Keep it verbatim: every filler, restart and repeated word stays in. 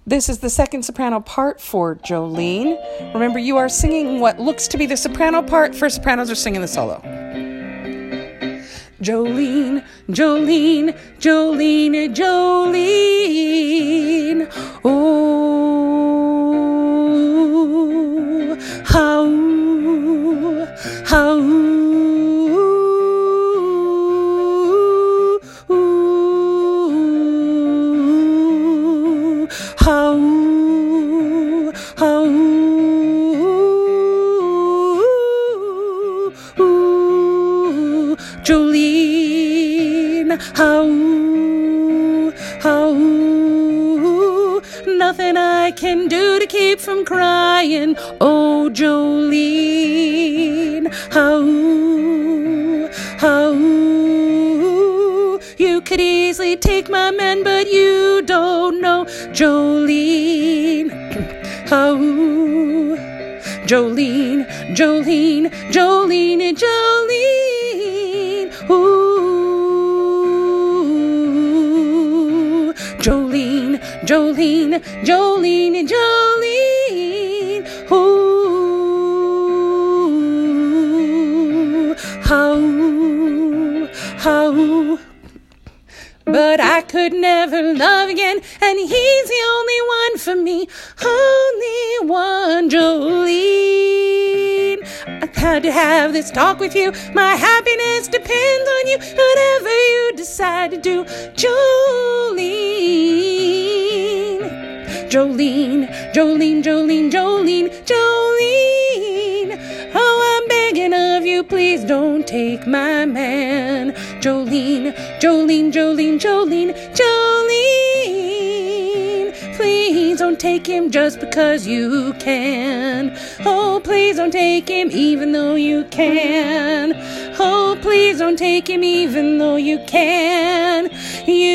This is the second soprano part for Jolene. Remember, you are singing what looks to be the soprano part. First sopranos are singing the solo. Jolene, Jolene, Jolene, Jolene. Oh, how, how. How, how, Jolene, how, how, nothing I can do to keep from crying. Oh, Jolene, how, how, you could easily take my man, but you don't know. Jolene, how, Jolene, Jolene, Jolene, Jolene, ooh, Jolene, Jolene, Jolene, Jolene, ooh, how, how. But I could never love again, and he's the only one for me, only one, Jolene. I had to have this talk with you, my happiness depends on you, whatever you decide to do, Jolene. Jolene, Jolene, Jolene, Jolene, Jolene. Oh, I'm begging of you, please don't take my man. Jolene, Jolene, Jolene, Jolene, Jolene. Please don't take him just because you can. Oh, please don't take him even though you can. Oh, please don't take him even though you can. You